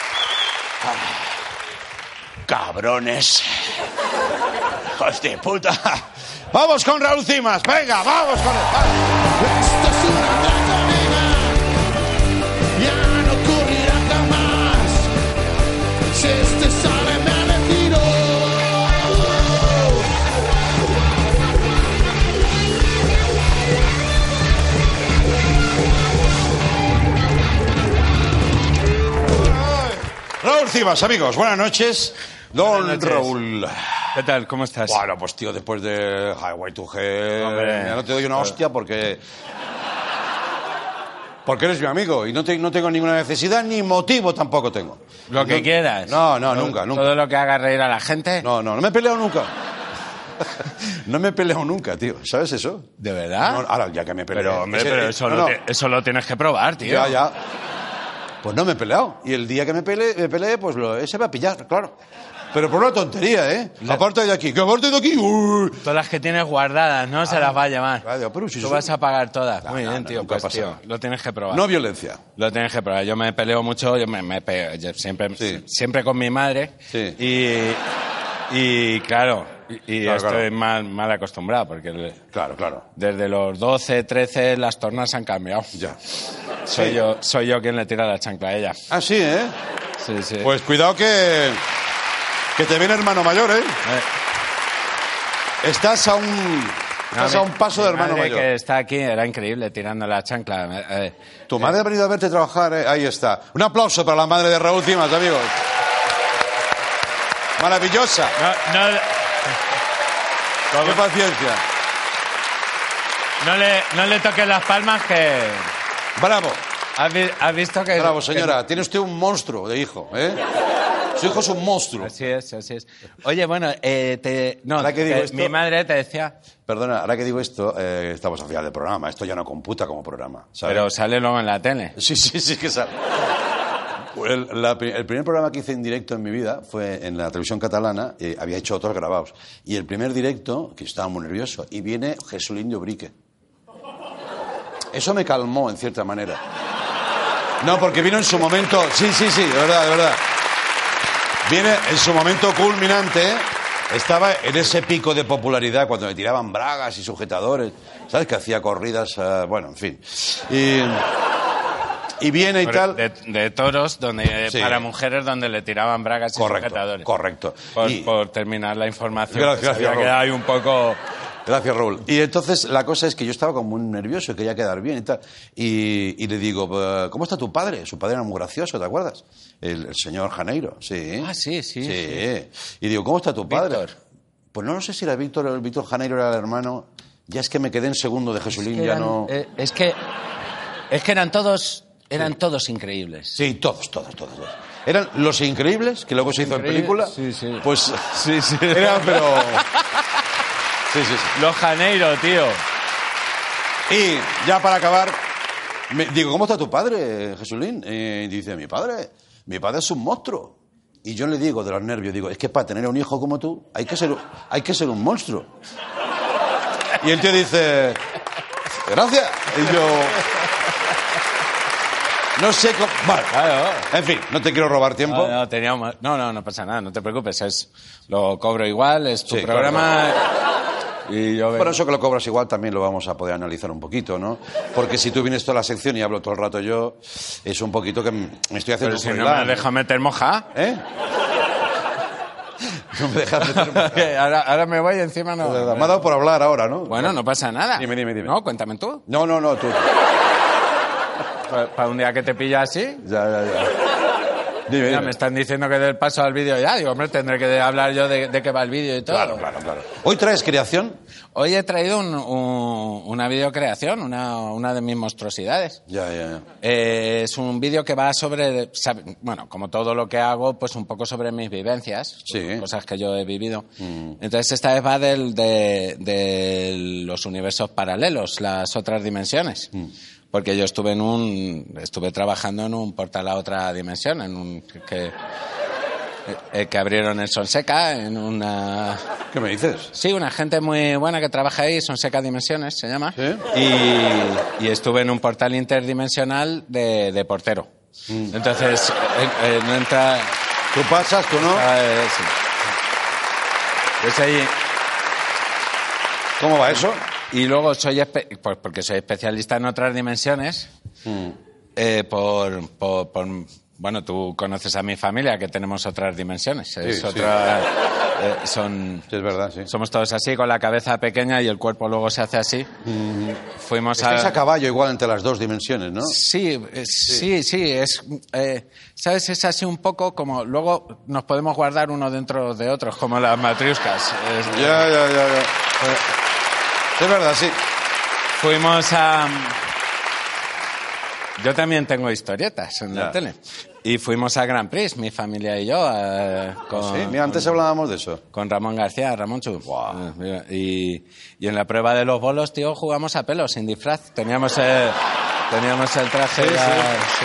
¡Cabrones! ¡Hijos de puta! ¡Vamos con Raúl Cimas! ¡Venga, vamos con él! Esto es una tracanera, ya no ocurrirá jamás. Si este sale me retiro. Raúl Cimas, amigos, buenas noches. Don Buenas noches. Raúl. ¿Qué tal? ¿Cómo estás? Bueno, pues tío, después de Highway to Hell, Hombre. ya no te doy una hostia porque eres mi amigo y no tengo ninguna necesidad ni motivo tampoco tengo. Lo que quieras. No, nunca. Todo lo que haga reír a la gente. No me he peleado nunca. No me he peleado nunca, tío. ¿Sabes eso? ¿De verdad? No, ahora, ya que me peleé. Pero, hombre, eso, no. eso lo tienes que probar, tío. Ya. Pues no me he peleado. Y el día que me peleé, pues ese va a pillar, claro. Pero por una tontería, ¿eh? Aparte de aquí, que aparte de aquí... uy. Todas las que tienes guardadas, ¿no? Se las va a llevar. Radio, pero si Tú soy- vas a pagar todas. No, Muy no, bien, no, tío. nunca Pues, pasa tío, nada. lo tienes que probar. No violencia. Lo tienes que probar. Yo me peleo mucho, yo yo siempre, Sí. siempre con mi madre. Sí. Y claro, Claro, estoy mal acostumbrado, porque Claro. desde los 12, 13 las tornas han cambiado. Ya. Soy yo quien le tira la chancla a ella. Ah, sí, ¿eh? Sí. Pues cuidado que te viene hermano mayor, ¿eh? Estás a un paso de mi hermano madre mayor. que está aquí era increíble tirando la chancla. Tu madre ha venido a verte trabajar, ¿eh? Ahí está. Un aplauso para la madre de Raúl Cimas, amigos. Maravillosa. Qué paciencia. No le toques las palmas que... Bravo. ¿Has visto que... Bravo, señora. Tiene usted un monstruo de hijo, ¿eh? Su hijo es un monstruo. Así es. Oye, bueno, Ahora que digo esto- mi madre te decía... Perdona, ahora que digo esto, estamos al final del programa. Esto ya no computa como programa, ¿sabes? Pero sale luego en la tele. Sí, que sale. El primer programa que hice en directo en mi vida fue en la televisión catalana, había hecho otros grabados. Y el primer directo, que estaba muy nervioso, y viene Jesulín de Ubrique. Eso me calmó, en cierta manera. No, porque vino en su momento... Sí, de verdad. Viene en su momento culminante, estaba en ese pico de popularidad cuando le tiraban bragas y sujetadores, ¿sabes? Que hacía corridas, bueno, en fin. Y viene y tal... De toros, donde Sí. para mujeres, donde le tiraban bragas y sujetadores. Correcto. Por terminar la información. Gracias, que se había Raúl. quedado ahí un poco... Gracias, Raúl. Y entonces la cosa es que yo estaba como muy nervioso y quería quedar bien y tal. Y le digo, ¿cómo está tu padre? Su padre era muy gracioso, ¿te acuerdas? El señor Janeiro, sí. Ah, sí. Y digo, ¿cómo está tu padre? Víctor. Pues no sé si era Víctor o el Víctor Janeiro era el hermano. Ya es que me quedé en segundo de Jesulín, ya no... Es que eran todos increíbles. Sí, todos. Eran Los Increíbles, que luego se hizo en película. Sí. Pues Sí. eran, pero... Sí. Los Janeiro, tío. Y ya para acabar, digo, ¿cómo está tu padre, Jesulín? Y dice, mi padre es un monstruo. Y yo le digo, de los nervios, digo, es que para tener un hijo como tú hay que ser un monstruo. Y el tío dice, gracias. Y yo... No sé cómo... Vale. Claro. En fin, no te quiero robar tiempo. No pasa nada, no te preocupes. Lo cobro igual, es tu Sí, programa. Y yo Por eso que lo cobras igual también lo vamos a poder analizar un poquito, ¿no? Porque si tú vienes toda la sección y hablo todo el rato yo, es un poquito que me estoy haciendo... Pero si un no freelance. me deja meter moja. ¿Eh? No me dejas meter... ahora me voy y encima no. Me ha dado por hablar ahora, ¿no? Bueno, no pasa nada. Dime. No, cuéntame tú. No, tú. Para un día que te pilla así. Ya. Dime. Ya me están diciendo que dé el paso al vídeo ya. Digo, hombre, tendré que hablar yo de qué va el vídeo y todo. Claro. ¿Hoy traes creación? Hoy he traído una videocreación, una de mis monstruosidades. Ya. Es un vídeo que va sobre, bueno, como todo lo que hago, pues un poco sobre mis vivencias, Sí. cosas que yo he vivido. Entonces esta vez va de los universos paralelos, las otras dimensiones. Porque yo estuve trabajando en un portal a otra dimensión, que abrieron en Sonseca, en una... ¿Qué me dices? Sí, una gente muy buena que trabaja ahí, Sonseca Dimensiones se llama. ¿Sí? Y estuve en un portal interdimensional de portero. Entonces, no entra... Tú pasas, tú no. Sí. Pues ahí... ¿Cómo va eso? Y luego pues porque soy especialista en otras dimensiones, bueno, tú conoces a mi familia, que tenemos otras dimensiones. Sí. Sí, es verdad, sí. Somos todos así, con la cabeza pequeña y el cuerpo luego se hace así. Fuimos Estás a caballo igual entre las dos dimensiones, ¿no? Sí. Es, ¿sabes? Es así un poco como... Luego nos podemos guardar uno dentro de otros, como las matriuscas. Ya. Es verdad, sí. Fuimos a... Yo también tengo historietas en la tele. Y fuimos a Grand Prix, mi familia y yo. Sí, mira, antes hablábamos de eso. Con Ramón García, Ramón Chu. Wow. Y en la prueba de los bolos, tío, jugamos a pelo, sin disfraz. Teníamos el traje. Sí.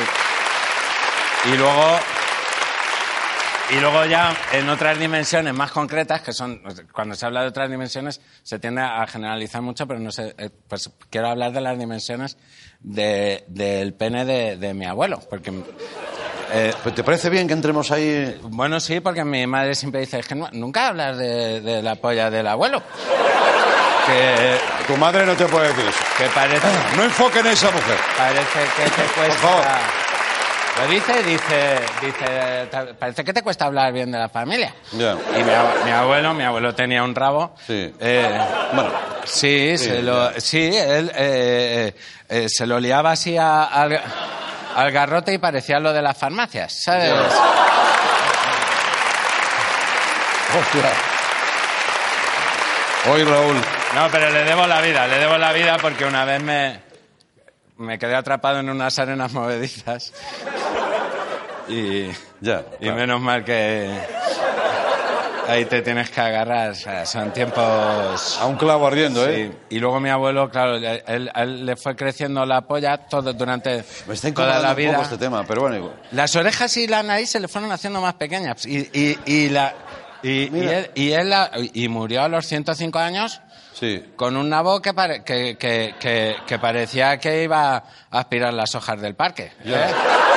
Y luego ya en otras dimensiones más concretas, que son, cuando se habla de otras dimensiones, se tiende a generalizar mucho, pero no sé, pues quiero hablar de las dimensiones del pene de mi abuelo, porque... ¿Te parece bien que entremos ahí? Bueno, sí, porque mi madre siempre dice, es que nunca hablas de la polla del abuelo. Que tu madre no te puede decir eso. Que parece... No enfoquen a esa mujer. Parece que te cuesta... Por favor. Lo dice, parece que te cuesta hablar bien de la familia. Ya. Y mi abuelo tenía un rabo. Sí. Bueno, sí, él se lo liaba así al garrote y parecía lo de las farmacias, ¿sabes? Ya. Hostia. Hoy, Raúl. No, pero le debo la vida porque una vez me quedé atrapado en unas arenas movedizas y menos mal que ahí te tienes que agarrar, o sea, son tiempos... A un clavo ardiendo, ¿eh? Sí. Y luego mi abuelo, claro, él le fue creciendo la polla durante Me está toda la vida. un poco este tema, pero bueno, igual. Las orejas y la nariz se le fueron haciendo más pequeñas y él murió a los 105 años. Sí. Con un nabo que parecía que iba a aspirar las hojas del parque. Ya.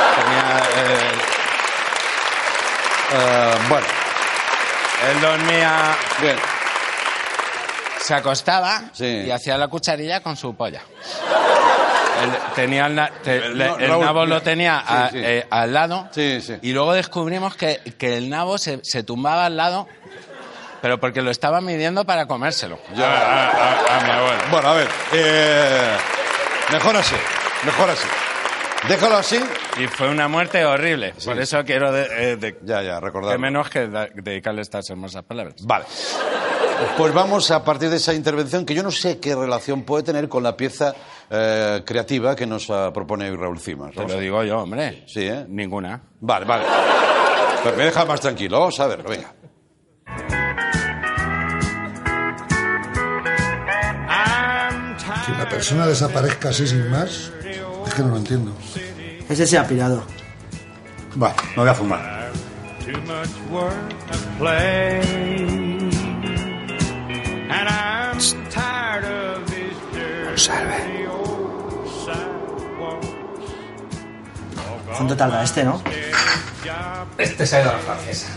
Bueno. Él dormía... Bien. Se acostaba Sí. y hacía la cucharilla con su polla. Él tenía el Raúl, nabo mira. lo tenía Sí. al lado. Sí, sí. Y luego descubrimos que el nabo se tumbaba al lado, pero porque lo estaba midiendo para comérselo. A mi abuelo. Bueno, a ver. Mejor así. Déjalo así. Y fue una muerte horrible. Sí. Por eso quiero recordar. que menos que dedicarle estas hermosas palabras. Vale. Pues vamos a partir de esa intervención, que yo no sé qué relación puede tener con la pieza creativa que nos propone Raúl Cimas. Te lo digo yo, hombre. Sí, ¿eh? Ninguna. Vale. Pero me deja más tranquilo. Vamos a ver, venga. Que una persona desaparezca así sin más, es que no lo entiendo. Ese se ha pirado. Va, me voy a fumar. Salve. ¿Cuánto tarda este, no? Este se ha ido a la francesa.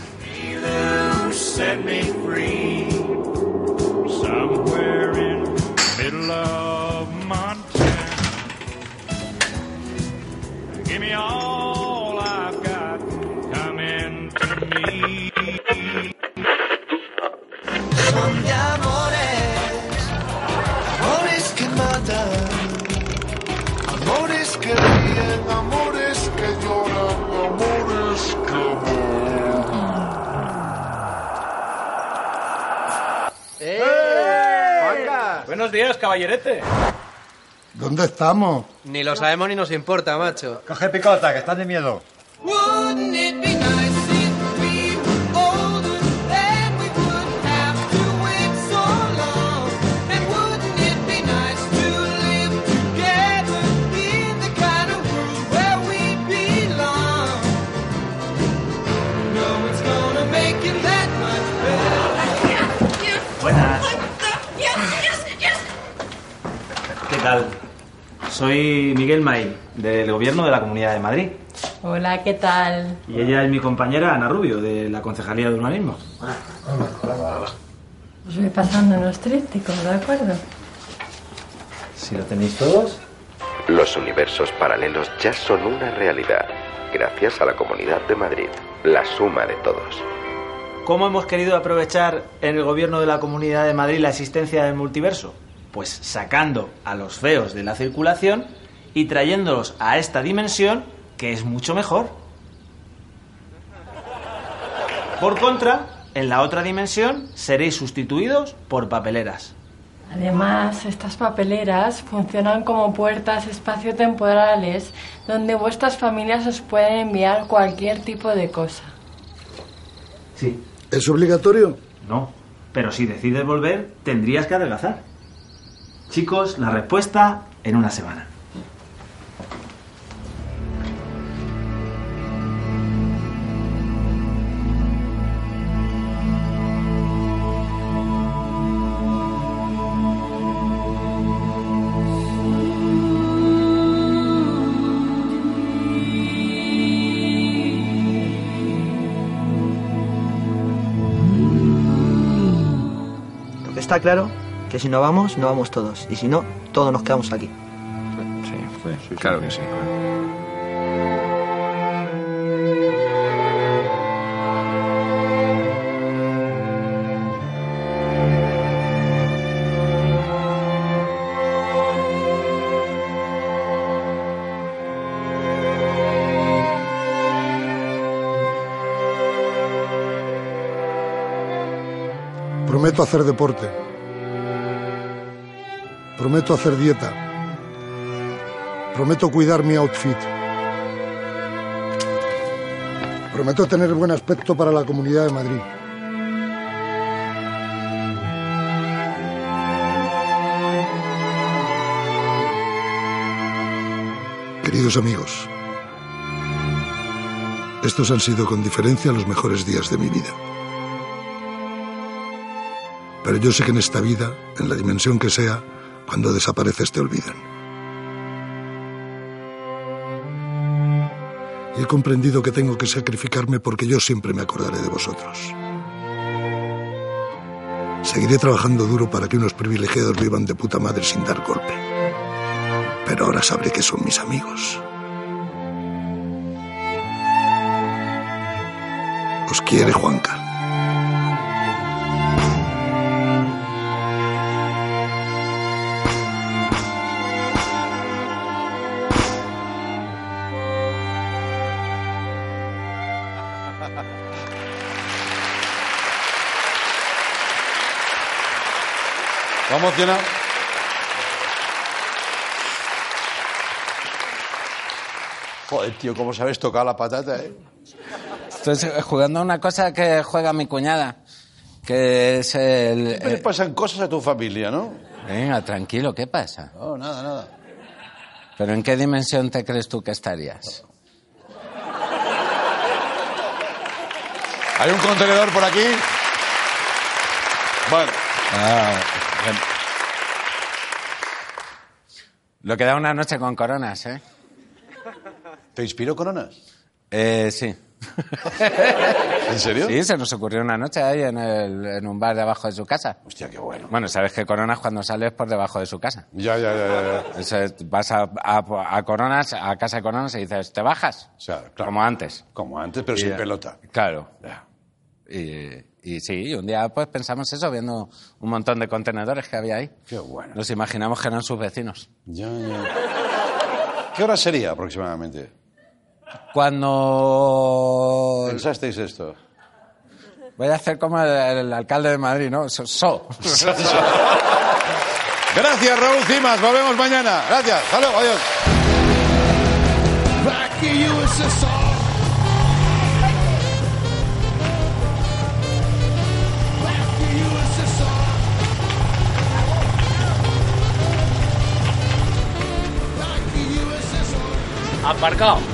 Son de amores que matan, amores que ríen, amores que lloran, amores que ¡Juanca! Buenos días, caballerete. ¿Dónde estamos? Ni lo sabemos ni nos importa, macho. Coge picota, que estás de miedo. Wouldn't it be nice if we were older and we wouldn't have to wait so long? And wouldn't it be nice to live together in the kind of world where we belong? No, it's gonna soy Miguel Maíl, del Gobierno de la Comunidad de Madrid. Hola, ¿qué tal? Y ella es mi compañera Ana Rubio, de la Concejalía de Urbanismo. Os voy pasando unos trípticos, ¿de acuerdo? Si lo tenéis todos. Los universos paralelos ya son una realidad, gracias a la Comunidad de Madrid, la suma de todos. ¿Cómo hemos querido aprovechar en el Gobierno de la Comunidad de Madrid la existencia del multiverso? Pues sacando a los feos de la circulación y trayéndolos a esta dimensión, que es mucho mejor. Por contra, en la otra dimensión seréis sustituidos por papeleras. Además, estas papeleras funcionan como puertas espaciotemporales donde vuestras familias os pueden enviar cualquier tipo de cosa. Sí. ¿Es obligatorio? No, pero si decides volver, tendrías que adelgazar. Chicos, la respuesta en una semana. Lo que está claro, que si no vamos todos. Y si no, todos nos quedamos aquí. Sí, claro que sí. Prometo hacer deporte. Prometo hacer dieta. Prometo cuidar mi outfit. Prometo tener buen aspecto para la Comunidad de Madrid. Queridos amigos, estos han sido con diferencia los mejores días de mi vida. Pero yo sé que en esta vida, en la dimensión que sea, cuando desapareces te olvidan. Y he comprendido que tengo que sacrificarme porque yo siempre me acordaré de vosotros. Seguiré trabajando duro para que unos privilegiados vivan de puta madre sin dar golpe. Pero ahora sabré que son mis amigos. Os quiere Juanca. ¿Está emocionado? Joder, tío, ¿cómo sabes tocar la patata, eh? Estoy jugando a una cosa que juega mi cuñada, que es el... Siempre le pasan cosas a tu familia, ¿no? Venga, tranquilo, ¿qué pasa? No, nada. ¿Pero en qué dimensión te crees tú que estarías? Hay un contenedor por aquí. Bueno. Bueno. Lo que da una noche con Coronas, ¿eh? ¿Te inspiró Coronas? Sí. ¿En serio? Sí, se nos ocurrió una noche ahí en un bar debajo de su casa. Hostia, qué bueno. Bueno, sabes que Coronas cuando sales por debajo de su casa. Ya. Vas a Coronas, a casa de Coronas y dices, ¿te bajas? O sea, claro. Como antes. Como antes, pero sin pelota. Claro. Ya. Y sí, un día pues pensamos eso, viendo un montón de contenedores que había ahí. Qué bueno. Nos imaginamos que eran sus vecinos. Ya. ¿Qué hora sería aproximadamente? Cuando... ¿Pensasteis esto? Voy a hacer como el alcalde de Madrid, ¿no? Gracias, Raúl Cimas. Volvemos mañana. Gracias. Hasta luego. Adiós. Aparcado.